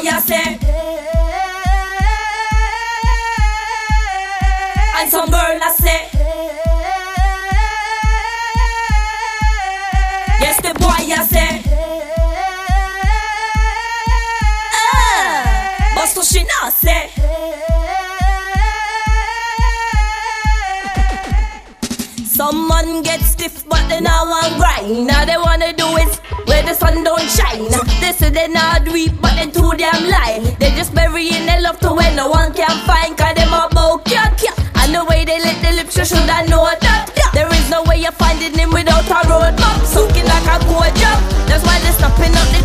I say. And some girl I say. Yes, the boy I say. But so she not say. Some man get stiff but they not want grind. Now they wanna do it where the sun don't shine. They say they not do it but they too damn lie. They just burying their love to where no one can find. Cause them about cat. And the way they let the lips you should I know that. There is no way you're finding him without a roadmap. Soaking like a cold job. That's why they stopping up